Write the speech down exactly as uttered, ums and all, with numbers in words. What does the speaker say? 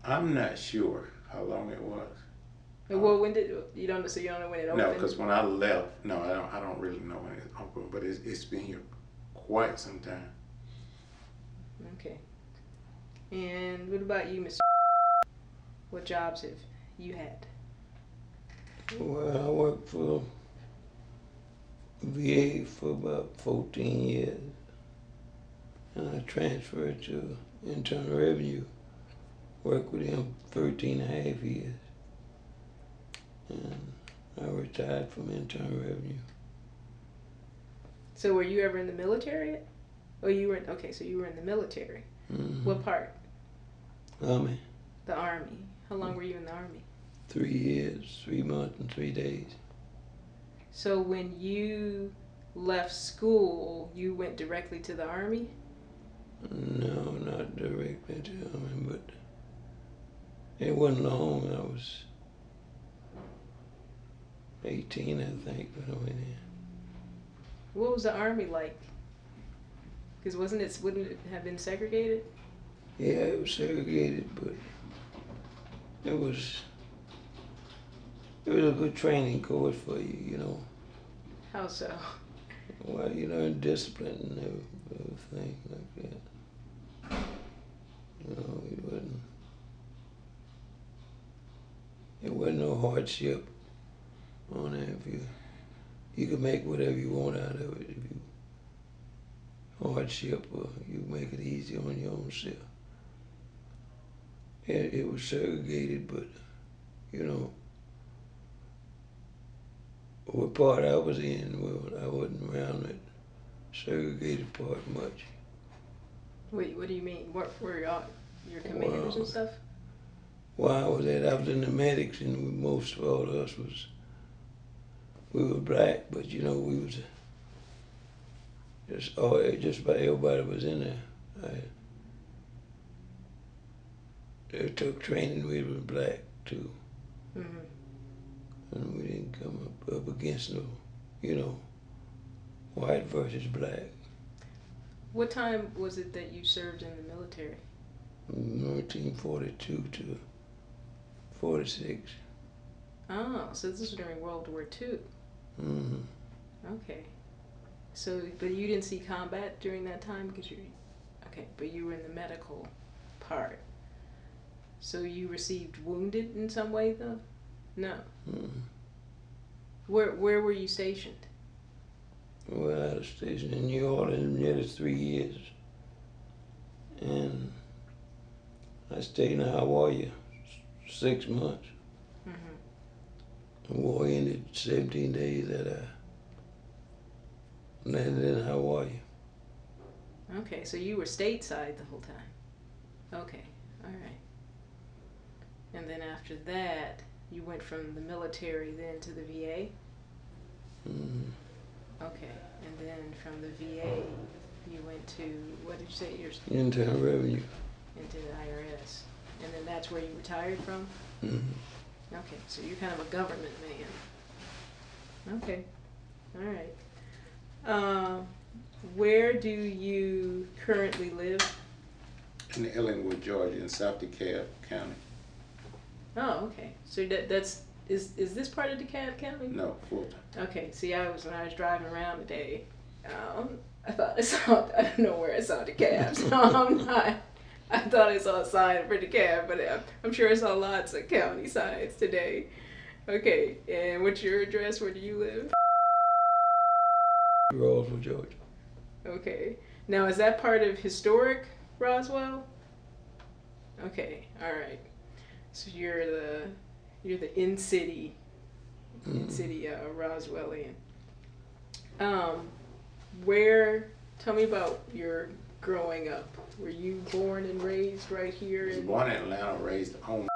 I'm not sure how long it was. Well, when did you don't know? So you don't know when it opened? No, because when I left, no, I don't. I don't really know when it opened, but it's, it's been here quite some time. Okay. And what about you, Mister What jobs have you had? Well, I worked for V A for about fourteen years. And I transferred to Internal Revenue. Worked with him thirteen and a half years. And I retired from Internal Revenue. So were you ever in the military? Oh, you were in, okay, so you were in the military. Mm-hmm. What part? Army. The Army. How long were you in the Army? Three years, three months and three days. So when you left school, you went directly to the Army? No, not directly to the Army, but it wasn't long. I was eighteen, I think, when I went in. What was the Army like? Because wasn't it, wouldn't it have been segregated? Yeah, it was segregated, but it was it was a good training course for you, you know. How so? Well, you learn discipline and everything like that. You know, it wasn't it wasn't no hardship on it. If you you could make whatever you want out of it. If you hardship, or you make it easy on your own self. It, it was segregated, but you know, what part I was in, well, I wasn't around that segregated part much. Wait, what do you mean? What were your, your commanders Wow. and stuff? While I was at, I was in the medics, and most of all of us was, we were black, but you know, we was just all, just about everybody was in there. I, they took training, we were black too. Mm-hmm. And we didn't come up, up against no, you know, white versus black. What time was it that you served in the military? nineteen forty-two to forty-six. Oh, so this was during World War Two. Mm-hmm. Okay. So, but you didn't see combat during that time because you, okay, but you were in the medical part. So you received wounded in some way though? No. Mm-hmm. Where where were you stationed? Well, I was stationed in New Orleans nearly three years. And I stayed in Hawaii six months. Mm-hmm. The war ended seventeen days that I landed in Hawaii. Okay, so you were stateside the whole time. Okay, all right. And then after that, you went from the military then to the V A? Mm-hmm. Okay, and then from the V A, you went to, what did you say, your Internal Revenue. into the I R S, and then that's where you retired from? Mm-hmm. Okay, so you're kind of a government man. Okay, all right. Uh, where do you currently live? In Ellenwood, Georgia, in South DeKalb County. Oh, okay. So that that's is is this part of DeKalb County? No, Fulton. Okay. See, I was when I was driving around today. Um, I thought I saw. I don't know where I saw DeKalb, so I'm not. I thought I saw a sign for DeKalb, but I'm, I'm sure I saw lots of county signs today. Okay. And what's your address? Where do you live? Roswell, Georgia. Okay. Now, is that part of historic Roswell? Okay. All right. So you're the you're the in city in Mm-hmm. city uh, Roswellian. Um, where? Tell me about your growing up. Were you born and raised right here I was in? born in Atlanta, raised on